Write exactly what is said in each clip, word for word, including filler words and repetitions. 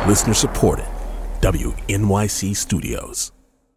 Listener supported. W N Y C Studios.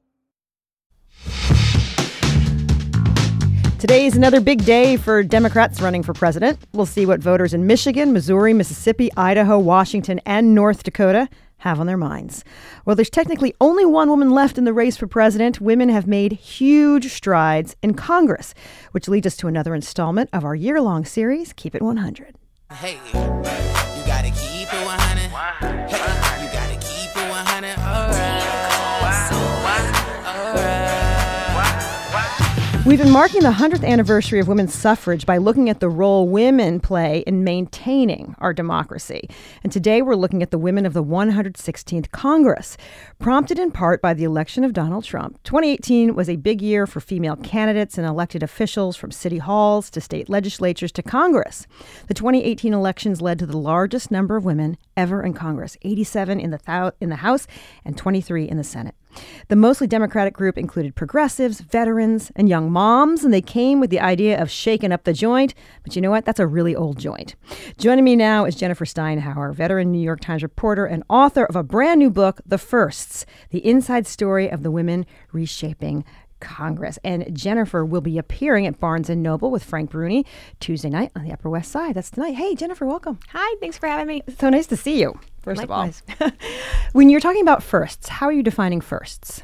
Today is another big day for Democrats running for president. We'll see what voters in Michigan, Missouri, Mississippi, Idaho, Washington, and North Dakota have on their minds. Well, there's technically only one woman left in the race for president. Women have made huge strides in Congress, which leads us to another installment of our year-long series, Keep It one hundred. Hey, you gotta keep it one hundred. Hey, you gotta keep it one hundred. All right. All right. We've been marking the one hundredth anniversary of women's suffrage by looking at the role women play in maintaining our democracy. And today we're looking at the women of the one hundred sixteenth Congress, prompted in part by the election of Donald Trump. twenty eighteen was a big year for female candidates and elected officials, from city halls to state legislatures to Congress. The twenty eighteen elections led to the largest number of women ever in Congress, eighty-seven in the, thou- in the House and twenty-three in the Senate. The mostly Democratic group included progressives, veterans, and young moms, and they came with the idea of shaking up the joint. But you know what? That's a really old joint. Joining me now is Jennifer Steinhauer, veteran New York Times reporter and author of a brand new book, The Firsts, the inside story of the women reshaping Congress. And Jennifer will be appearing at Barnes and Noble with Frank Bruni Tuesday night on the Upper West Side. That's tonight. Hey, Jennifer, welcome. Hi, thanks for having me. It's so nice to see you, first Likewise. of all. When you're talking about firsts, how are you defining firsts?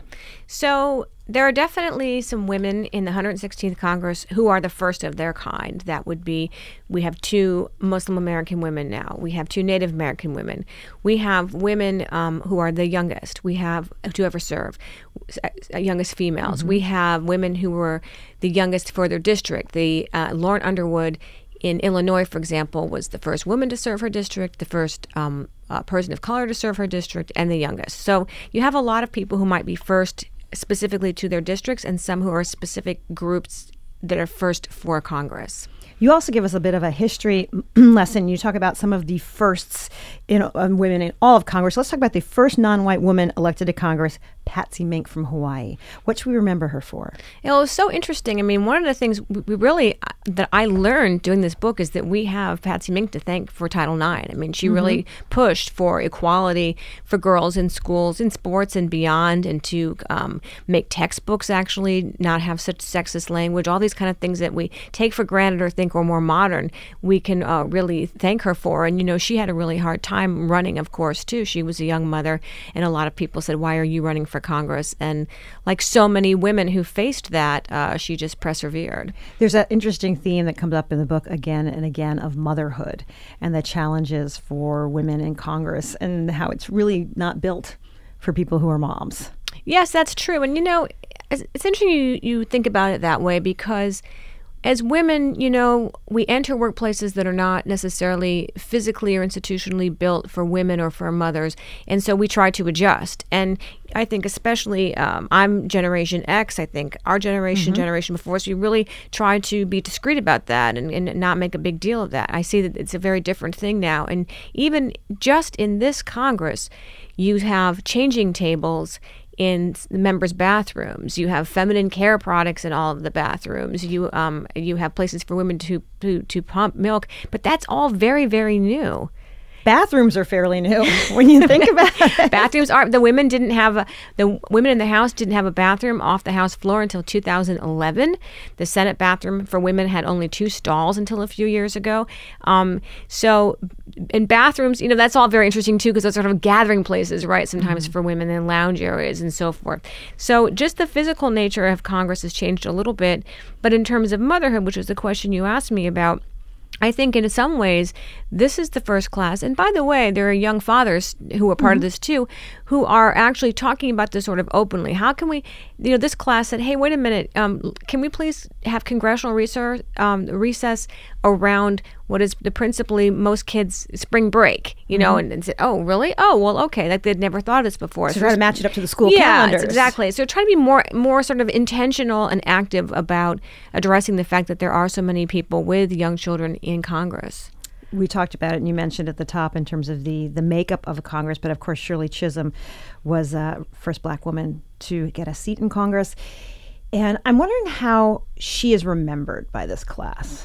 So there are definitely some women in the one hundred sixteenth Congress who are the first of their kind. That would be, we have two Muslim American women now. We have two Native American women. We have women um, who are the youngest. We have to ever serve, uh, youngest females. Mm-hmm. We have women who were the youngest for their district. The uh, Lauren Underwood in Illinois, for example, was the first woman to serve her district, the first um, uh, person of color to serve her district, and the youngest. So you have a lot of people who might be first specifically to their districts, and some who are specific groups that are first for Congress. You also give us a bit of a history lesson. You talk about some of the firsts in um, women in all of Congress. Let's talk about the first non-white woman elected to Congress, Patsy Mink from Hawaii. What should we remember her for? It was so interesting. I mean, one of the things we really that I learned doing this book is that we have Patsy Mink to thank for Title nine. I mean, she mm-hmm. really pushed for equality for girls in schools, in sports, and beyond, and to um, make textbooks actually not have such sexist language. All these kind of things that we take for granted or think are more modern, we can uh, really thank her for. And, you know, she had a really hard time running, of course, too. She was a young mother, and a lot of people said, why are you running for Congress? And like so many women who faced that, uh, she just persevered. There's that interesting theme that comes up in the book again and again of motherhood and the challenges for women in Congress and how it's really not built for people who are moms. Yes, that's true. And, you know, it's, it's interesting you, you think about it that way, because as women, you know, we enter workplaces that are not necessarily physically or institutionally built for women or for mothers. And so we try to adjust. And I think especially, um, I'm Generation X, I think our generation, mm-hmm. generation before us, we really try to be discreet about that and, and not make a big deal of that. I see that it's a very different thing now. And even just in this Congress, you have changing tables in the members' bathrooms. You have feminine care products in all of the bathrooms. You um you have places for women to to, to pump milk, but that's all very, very new. Bathrooms are fairly new when you think about it. Bathrooms are, the women didn't have a, the women in the House didn't have a bathroom off the House floor until two thousand eleven. The Senate bathroom for women had only two stalls until a few years ago. Um, so in bathrooms, you know, that's all very interesting too, because those are sort of gathering places, right? Sometimes mm-hmm. for women in lounge areas and so forth. So just the physical nature of Congress has changed a little bit. But in terms of motherhood, which was the question you asked me about, I think in some ways, this is the first class. And by the way, there are young fathers who are part mm-hmm. of this too, who are actually talking about this sort of openly. How can we, you know, this class said, hey, wait a minute, um, can we please have congressional research, um, recess around what is the principally most kids' spring break, you know, mm-hmm. and, and said, oh, really? Oh, well, okay. Like they'd never thought of this before. So, so try to match it up to the school yeah, calendars. Yeah, exactly. So try to be more, more sort of intentional and active about addressing the fact that there are so many people with young children in Congress. We talked about it, and you mentioned at the top in terms of the, the makeup of Congress, but of course Shirley Chisholm was the uh, first black woman to get a seat in Congress. And I'm wondering how she is remembered by this class.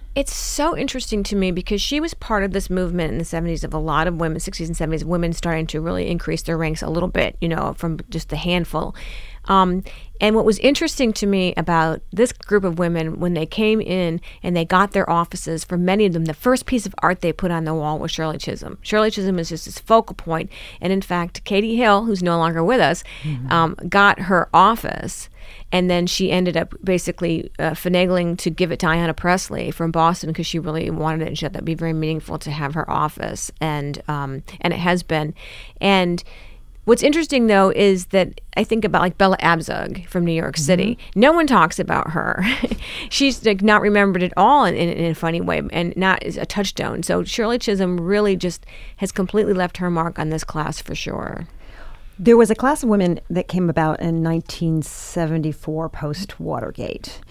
It's so interesting to me because she was part of this movement in the seventies of a lot of women, sixties and seventies, women starting to really increase their ranks a little bit, you know, from just a handful. Um, and what was interesting to me about this group of women, when they came in and they got their offices, for many of them, the first piece of art they put on the wall was Shirley Chisholm. Shirley Chisholm is just this focal point. And in fact, Katie Hill, who's no longer with us, mm-hmm. um, got her office. And then she ended up basically uh, finagling to give it to Ayanna Pressley from Boston because she really wanted it, and she thought that would be very meaningful to have her office. And um, and it has been. And what's interesting, though, is that I think about like Bella Abzug from New York City. Mm-hmm. No one talks about her. She's like not remembered at all in, in, in a funny way, and not as a touchstone. So Shirley Chisholm really just has completely left her mark on this class for sure. There was a class of women that came about in nineteen seventy-four post-Watergate.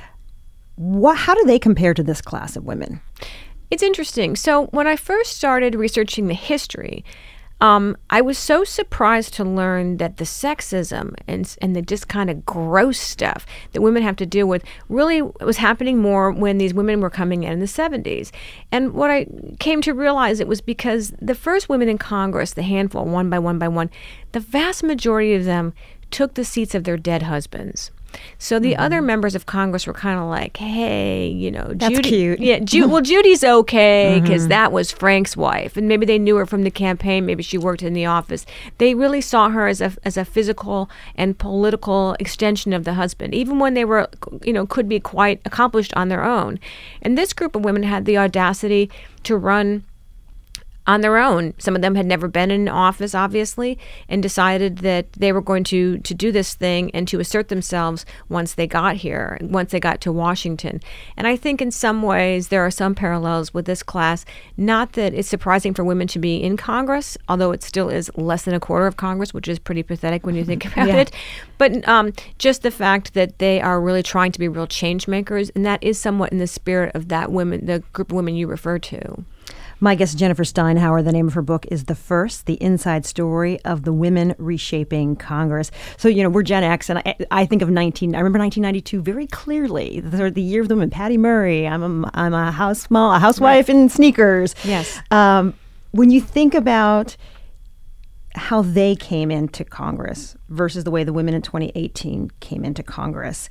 What, how do they compare to this class of women? It's interesting. So when I first started researching the history, Um, I was so surprised to learn that the sexism and and the just kind of gross stuff that women have to deal with really was happening more when these women were coming in in the seventies. And what I came to realize, it was because the first women in Congress, the handful, one by one by one, the vast majority of them took the seats of their dead husbands. So the mm-hmm. other members of Congress were kind of like, hey, you know, that's Judy, cute. Yeah, Ju- well, Judy's okay because mm-hmm. that was Frank's wife, and maybe they knew her from the campaign. Maybe she worked in the office. They really saw her as a as a physical and political extension of the husband, even when they were, you know, could be quite accomplished on their own. And this group of women had the audacity to run on their own. Some of them had never been in office, obviously, and decided that they were going to, to do this thing and to assert themselves once they got here, once they got to Washington. And I think in some ways there are some parallels with this class. Not that it's surprising for women to be in Congress, although it still is less than a quarter of Congress, which is pretty pathetic when you think about yeah. it. But um, just the fact that they are really trying to be real change makers, and that is somewhat in the spirit of that women, the group of women you refer to. My guest, Jennifer Steinhauer. The name of her book is The First, The Inside Story of the Women Reshaping Congress. So, you know, we're Gen X, and I, I think of nineteen, I remember nineteen ninety-two very clearly, the, the year of the women. Patty Murray, I'm a, I'm a, house, small, a housewife right. in sneakers. Yes. Um, when you think about how they came into Congress versus the way the women in twenty eighteen came into Congress,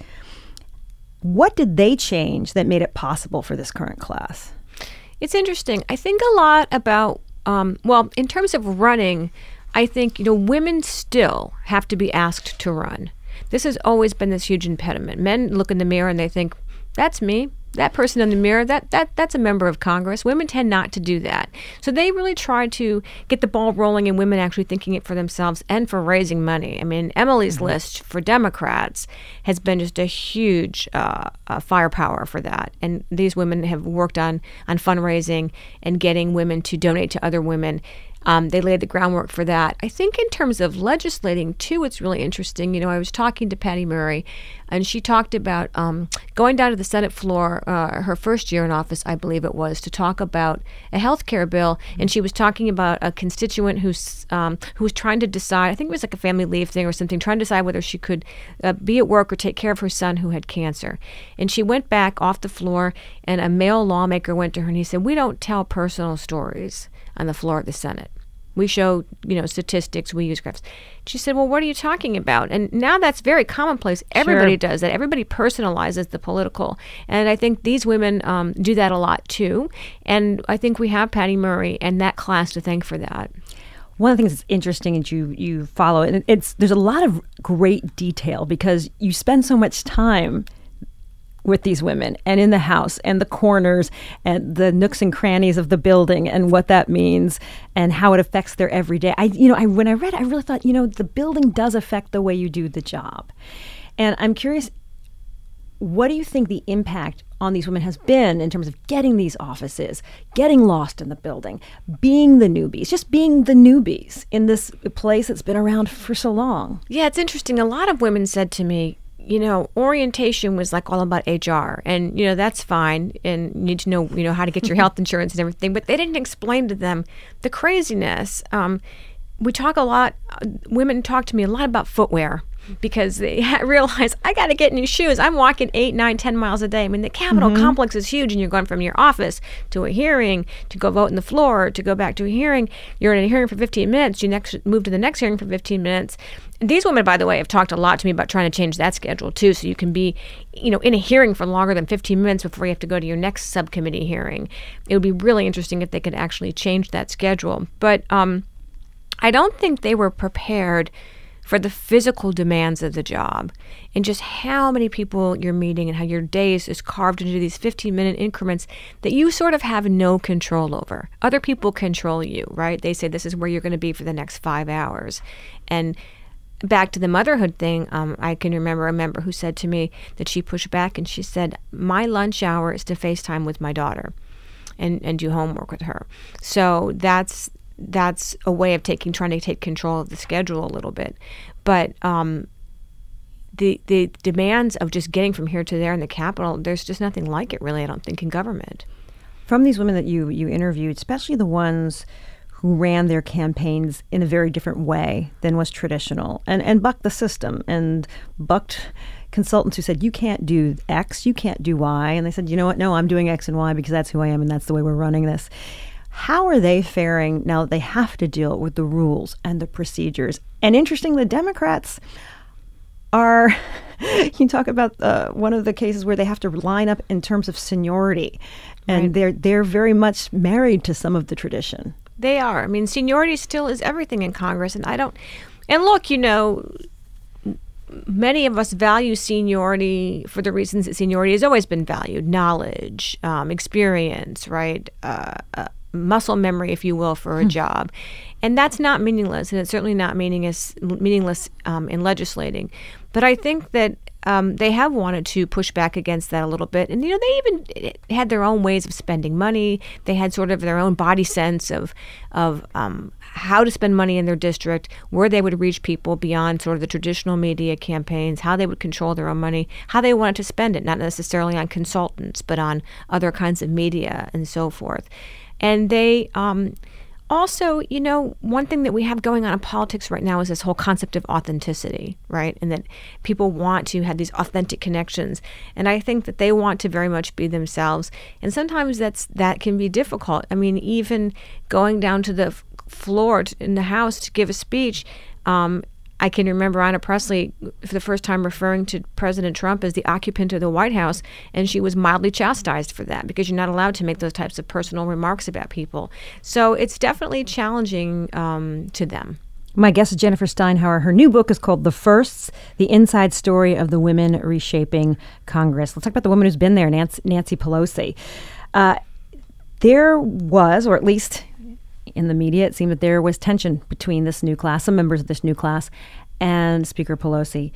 what did they change that made it possible for this current class? It's interesting. I think a lot about, um, well, in terms of running, I think, you know, women still have to be asked to run. This has always been this huge impediment. Men look in the mirror and they think, that's me. That person in the mirror, that that that's a member of Congress. Women tend not to do that. So they really try to get the ball rolling in women actually thinking it for themselves and for raising money. I mean, Emily's mm-hmm. list for Democrats has been just a huge uh, uh, firepower for that. And these women have worked on, on fundraising and getting women to donate to other women. Um, they laid the groundwork for that. I think in terms of legislating, too, it's really interesting. You know, I was talking to Patty Murray, and she talked about um, going down to the Senate floor, uh, her first year in office, I believe it was, to talk about a health care bill. And she was talking about a constituent who's um, who was trying to decide, I think it was like a family leave thing or something, trying to decide whether she could uh, be at work or take care of her son who had cancer. And she went back off the floor, and a male lawmaker went to her, and he said, we don't tell personal stories on the floor of the Senate. We show, you know, statistics, we use graphs. She said, well, what are you talking about? And now that's very commonplace. Everybody sure. does that. Everybody personalizes the political. And I think these women um, do that a lot, too. And I think we have Patty Murray and that class to thank for that. One of the things that's interesting is you you follow it. It's there's a lot of great detail because you spend so much time with these women and in the house and the corners and the nooks and crannies of the building and what that means and how it affects their everyday. I, you know, I when I read it, I really thought, you know, the building does affect the way you do the job. And I'm curious, what do you think the impact on these women has been in terms of getting these offices, getting lost in the building, being the newbies, just being the newbies in this place that's been around for so long? Yeah, it's interesting. A lot of women said to me, you know, orientation was like all about H R, and, you know, that's fine, and you need to know, you know, how to get your health insurance and everything, but they didn't explain to them the craziness. Um, we talk a lot, uh, women talk to me a lot about footwear. because they realize, I got to get new shoes. I'm walking eight, nine, ten miles a day. I mean, the Capitol mm-hmm. complex is huge, and you're going from your office to a hearing, to go vote in the floor, to go back to a hearing. You're in a hearing for fifteen minutes. You next move to the next hearing for fifteen minutes. And these women, by the way, have talked a lot to me about trying to change that schedule, too, so you can be, you know, in a hearing for longer than fifteen minutes before you have to go to your next subcommittee hearing. It would be really interesting if they could actually change that schedule. But um, I don't think they were prepared for the physical demands of the job and just how many people you're meeting and how your days is carved into these fifteen-minute increments that you sort of have no control over. Other people control you, right? They say this is where you're going to be for the next five hours. And back to the motherhood thing, um, I can remember a member who said to me that she pushed back and she said, my lunch hour is to FaceTime with my daughter and, and do homework with her. So that's that's a way of taking, trying to take control of the schedule a little bit. But um, the the demands of just getting from here to there in the Capitol, there's just nothing like it, really, I don't think, in government. From these women that you, you interviewed, especially the ones who ran their campaigns in a very different way than was traditional and, and bucked the system and bucked consultants who said, you can't do X, you can't do Y. And they said, you know what, no, I'm doing X and Y because that's who I am and that's the way we're running this. How are they faring now that they have to deal with the rules and the procedures? And interestingly, the Democrats are, you can talk about uh, one of the cases where they have to line up in terms of seniority. And right. they're they're very much married to some of the tradition. They are. I mean, seniority still is everything in Congress. And I don't, and look, you know, many of us value seniority for the reasons that seniority has always been valued: knowledge, um, experience, right? Uh, uh, muscle memory, if you will, for a job. And that's not meaningless, and it's certainly not meaningless, meaningless um, in legislating. But I think that um, they have wanted to push back against that a little bit. And, you know, they even had their own ways of spending money. They had sort of their own body sense of, of um, how to spend money in their district, where they would reach people beyond sort of the traditional media campaigns, how they would control their own money, how they wanted to spend it, not necessarily on consultants, but on other kinds of media and so forth. And they um, also, you know, one thing that we have going on in politics right now is this whole concept of authenticity, right? And that people want to have these authentic connections. And I think that they want to very much be themselves. And sometimes that's that can be difficult. I mean, even going down to the f- floor t- in the House to give a speech, um, I can remember Ayanna Pressley for the first time referring to President Trump as the occupant of the White House, and she was mildly chastised for that because you're not allowed to make those types of personal remarks about people. So it's definitely challenging um, to them. My guest is Jennifer Steinhauer. Her new book is called The Firsts, The Inside Story of the Women Reshaping Congress. Let's talk about the woman who's been there, Nancy, Nancy Pelosi. Uh, there was, or at least in the media, it seemed that there was tension between this new class, some members of this new class, and Speaker Pelosi.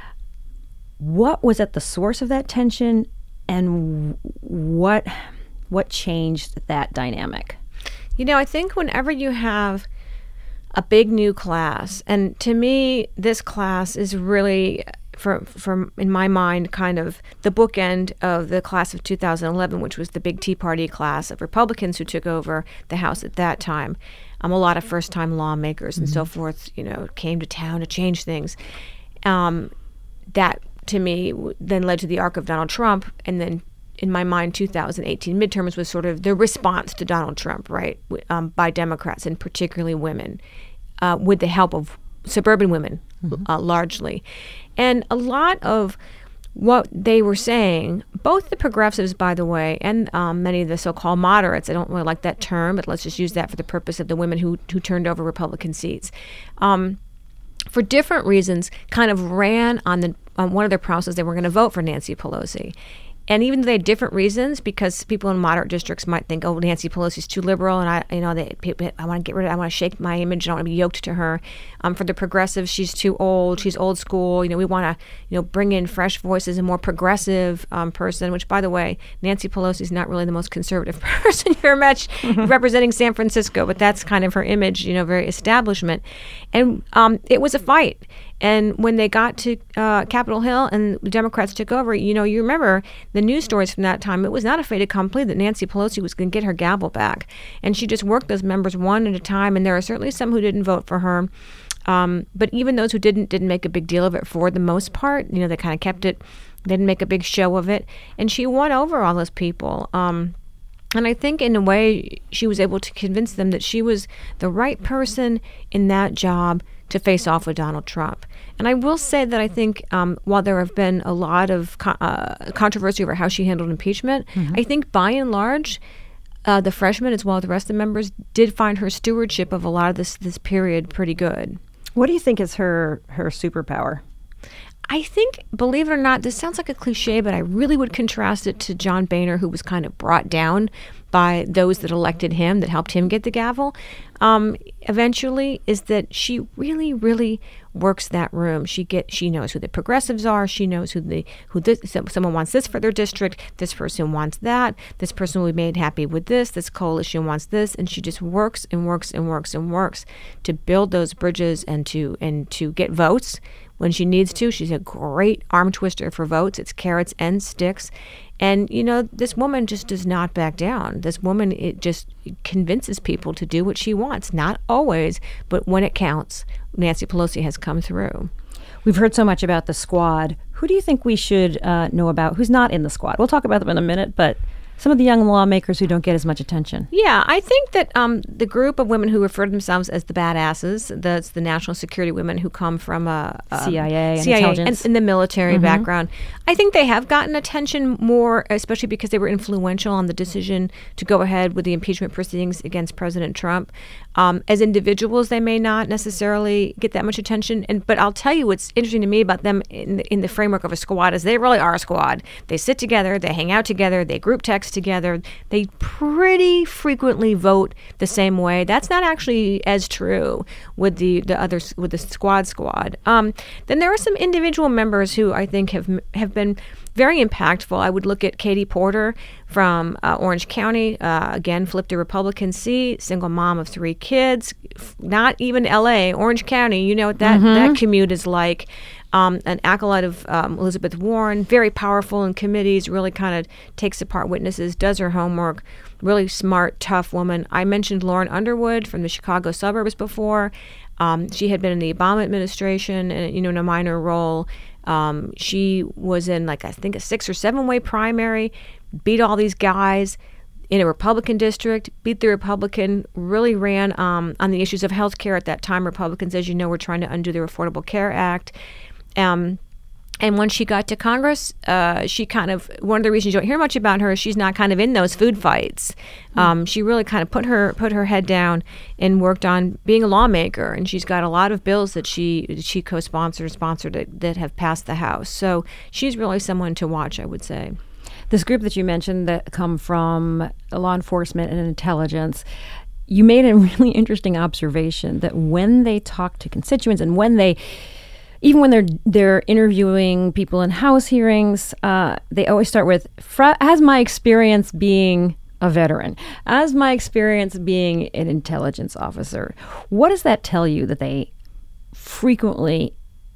What was at the source of that tension, and what what changed that dynamic? You know, I think whenever you have a big new class, and to me, this class is really, for, for in my mind, kind of the bookend of the class of two thousand eleven, which was the big Tea Party class of Republicans who took over the House at that time. Um, a lot of first-time lawmakers and mm-hmm. so forth, you know, came to town to change things. Um, that, to me, w- then led to the arc of Donald Trump, and then, in my mind, two thousand eighteen midterms was sort of the response to Donald Trump, right, um, by Democrats, and particularly women, uh, with the help of suburban women, mm-hmm. uh, largely. And a lot of what they were saying, both the progressives, by the way, and um, many of the so-called moderates, I don't really like that term, but let's just use that for the purpose of the women who, who turned over Republican seats, um, for different reasons, kind of ran on the on one of their promises they were going to vote for Nancy Pelosi. And even though they had different reasons, because people in moderate districts might think, oh, Nancy Pelosi's too liberal, and I, you know, they, I want to get rid of, I want to shake my image, I don't want to be yoked to her. Um, for the progressives, she's too old, she's old school. You know, we want to, you know, bring in fresh voices, a more progressive um, person. Which, by the way, Nancy Pelosi's not really the most conservative person you ever met, mm-hmm. representing San Francisco, but that's kind of her image, you know, very establishment. And um, it was a fight. And when they got to uh, Capitol Hill and the Democrats took over, you know, you remember the news stories from that time. It was not a fait accompli that Nancy Pelosi was going to get her gavel back. And she just worked those members one at a time. And there are certainly some who didn't vote for her. Um, but even those who didn't didn't make a big deal of it for the most part. You know, they kind of kept it. They didn't make a big show of it. And she won over all those people. Um, and I think in a way she was able to convince them that she was the right person in that job to face off with Donald Trump. And I will say that I think um, while there have been a lot of co- uh, controversy over how she handled impeachment, mm-hmm. I think by and large, uh, the freshmen as well as the rest of the members did find her stewardship of a lot of this this period pretty good. What do you think is her her superpower? I think, believe it or not, this sounds like a cliche, but I really would contrast it to John Boehner, who was kind of brought down by those that elected him, that helped him get the gavel. Um, eventually, is that she really, really works that room. She get she knows who the progressives are. She knows who the who this someone wants this for their district. This person wants that. This person will be made happy with this. This coalition wants this, and she just works and works and works and works to build those bridges and to and to get votes when she needs to. She's a great arm twister for votes. It's carrots and sticks. And, you know, this woman just does not back down. This woman, it just convinces people to do what she wants. Not always, but when it counts, Nancy Pelosi has come through. We've heard so much about the squad. Who do you think we should uh, know about who's not in the squad? We'll talk about them in a minute, but some of the young lawmakers who don't get as much attention. Yeah, I think that um, the group of women who refer to themselves as the badasses, that's the national security women who come from a, a C I A and C I A intelligence. and in the military Mm-hmm. background, I think they have gotten attention more, especially because they were influential on the decision to go ahead with the impeachment proceedings against President Trump. Um, as individuals, they may not necessarily get that much attention. And but I'll tell you what's interesting to me about them in the, in the framework of a squad is they really are a squad. They sit together, they hang out together, they group text together. They pretty frequently vote the same way. That's not actually as true with the the others with the squad squad. Um, then there are some individual members who I think have have been very impactful. I would look at Katie Porter from uh, Orange County, uh, again, flipped a Republican seat, single mom of three kids, not even L A, Orange County. You know what that, mm-hmm. that commute is like. Um, an acolyte of um, Elizabeth Warren, very powerful in committees, really kind of takes apart witnesses, does her homework, really smart, tough woman. I mentioned Lauren Underwood from the Chicago suburbs before. Um, she had been in the Obama administration, and you know, in a minor role. Um, she was in like I think a six or seven way primary, beat all these guys in a Republican district, beat the Republican, really ran um, on the issues of health care at that time. Republicans, as you know, were trying to undo the Affordable Care Act. Um, and when she got to Congress, uh, she kind of, one of the reasons you don't hear much about her is she's not kind of in those food fights. Um, mm. She really kind of put her put her head down and worked on being a lawmaker. And she's got a lot of bills that she she co-sponsored, sponsored that, that have passed the House. So she's really someone to watch, I would say. This group that you mentioned that come from law enforcement and intelligence, you made a really interesting observation that when they talk to constituents and when they even when they're they're interviewing people in House hearings, uh, they always start with, as my experience being a veteran, as my experience being an intelligence officer. What does that tell you that they frequently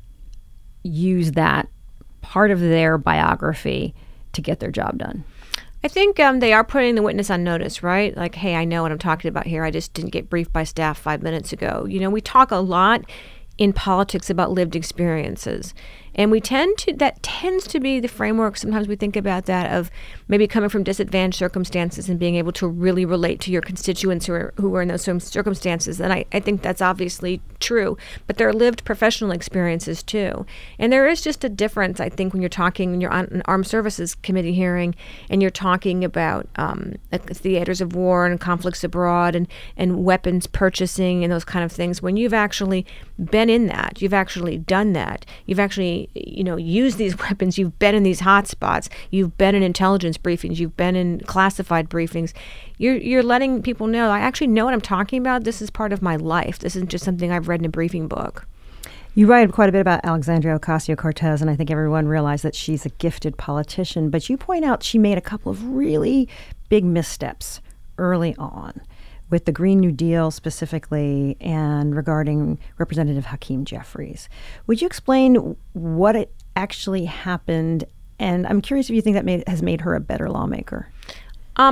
use that part of their biography to get their job done? I think um, they are putting the witness on notice, right? Like, hey, I know what I'm talking about here. I just didn't get briefed by staff five minutes ago. You know, we talk a lot in politics about lived experiences. And we tend to, that tends to be the framework. Sometimes we think about that of maybe coming from disadvantaged circumstances and being able to really relate to your constituents who are, who are in those circumstances. And I, I think that's obviously true. But there are lived professional experiences too. And there is just a difference, I think, when you're talking, when you're on an Armed Services Committee hearing and you're talking about um, theaters of war and conflicts abroad and, and weapons purchasing and those kind of things. When you've actually been in that, you've actually done that, you've actually you know, use these weapons. You've been in these hot spots. You've been in intelligence briefings. You've been in classified briefings. You're you're letting people know, I actually know what I'm talking about. This is part of my life. This isn't just something I've read in a briefing book. You write quite a bit about Alexandria Ocasio-Cortez, and I think everyone realized that she's a gifted politician. But you point out she made a couple of really big missteps early on, with the Green New Deal specifically and regarding Representative Hakeem Jeffries. Would you explain what it actually happened? And I'm curious if you think that made, has made her a better lawmaker. Um,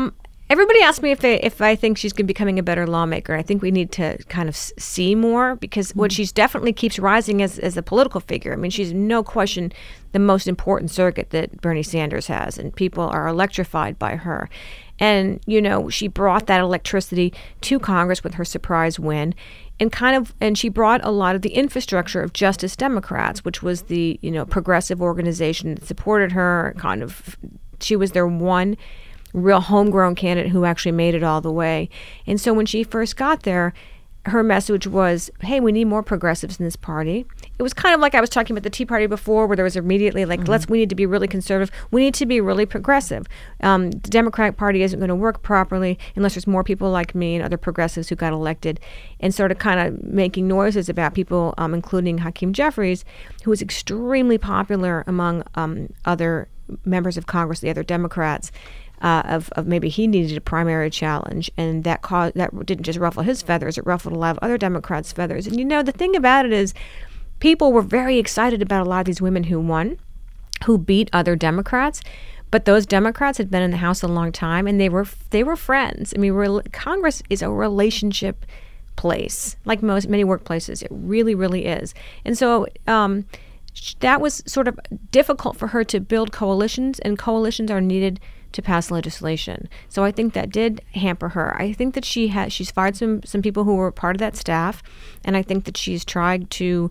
Everybody asks me if they, if I think she's becoming a better lawmaker. I think we need to kind of s- see more because mm-hmm. what she's definitely keeps rising as, as a political figure. I mean, she's no question the most important surrogate that Bernie Sanders has, and people are electrified by her. And, you know, she brought that electricity to Congress with her surprise win. And kind of, and she brought a lot of the infrastructure of Justice Democrats, which was the, you know, progressive organization that supported her. Kind of, she was their one real homegrown candidate who actually made it all the way. And so when she first got there, her message was, hey, we need more progressives in this party. It was kind of like I was talking about the Tea Party before, where there was immediately like, mm-hmm. let's, we need to be really conservative. We need to be really progressive. Um, the Democratic Party isn't going to work properly unless there's more people like me and other progressives who got elected, and sort of kind of making noises about people, um, including Hakeem Jeffries, who was extremely popular among um, other members of Congress, the other Democrats. Uh, of, of maybe he needed a primary challenge, and that caused, that didn't just ruffle his feathers, it ruffled a lot of other Democrats' feathers. And you know, the thing about it is people were very excited about a lot of these women who won, who beat other Democrats, but those Democrats had been in the House a long time, and they were they were friends. I mean, re- Congress is a relationship place, like most many workplaces. It really, really is. And so um, that was sort of difficult for her to build coalitions, and coalitions are needed to pass legislation. So I think that did hamper her. I think that she has she's fired some some people who were part of that staff, and I think that she's tried to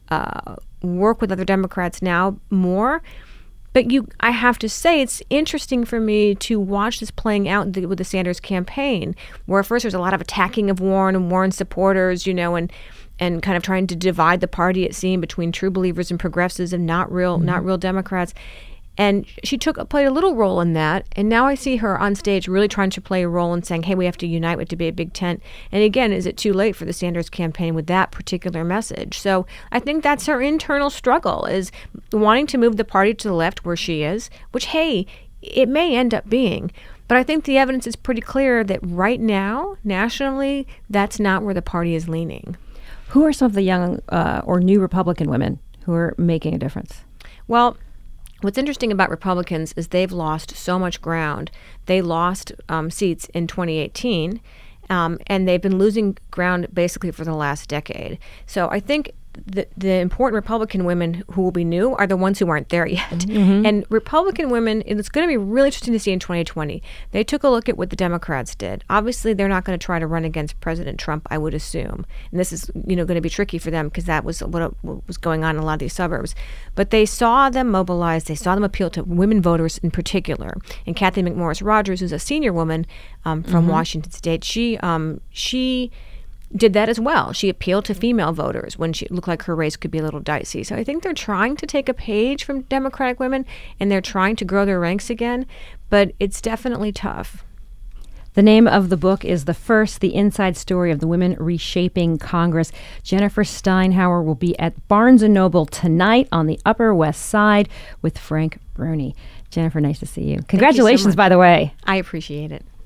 uh, work with other Democrats now more. But you, I have to say, it's interesting for me to watch this playing out the, with the Sanders campaign, where at first there's a lot of attacking of Warren and Warren supporters, you know, and and kind of trying to divide the party, it seemed, between true believers and progressives and not real, mm-hmm. not real Democrats. And she took played a little role in that. And now I see her on stage really trying to play a role in saying, hey, we have to unite, we have to be a big tent. And again, is it too late for the Sanders campaign with that particular message? So I think that's her internal struggle, is wanting to move the party to the left where she is, which, hey, it may end up being. But I think the evidence is pretty clear that right now, nationally, that's not where the party is leaning. Who are some of the young uh, or new Republican women who are making a difference? Well, what's interesting about Republicans is they've lost so much ground. They lost um, seats in twenty eighteen, um, and they've been losing ground basically for the last decade. So I think the, the important Republican women who will be new are the ones who aren't there yet. Mm-hmm. And Republican women, it's going to be really interesting to see in twenty twenty. They took a look at what the Democrats did. Obviously, they're not going to try to run against President Trump, I would assume. And this is, you know, going to be tricky for them because that was what, what was going on in a lot of these suburbs. But they saw them mobilize. They saw them appeal to women voters in particular. And Kathy McMorris Rodgers, who's a senior woman um, from mm-hmm. Washington State, she um, she. did that as well. She appealed to female voters when she looked like her race could be a little dicey. So I think they're trying to take a page from Democratic women, and they're trying to grow their ranks again, but it's definitely tough. The name of the book is The First, The Inside Story of the Women Reshaping Congress. Jennifer Steinhauer will be at Barnes and Noble tonight on the Upper West Side with Frank Bruni. Jennifer, nice to see you. Congratulations, Thank you so much. By the way. I appreciate it.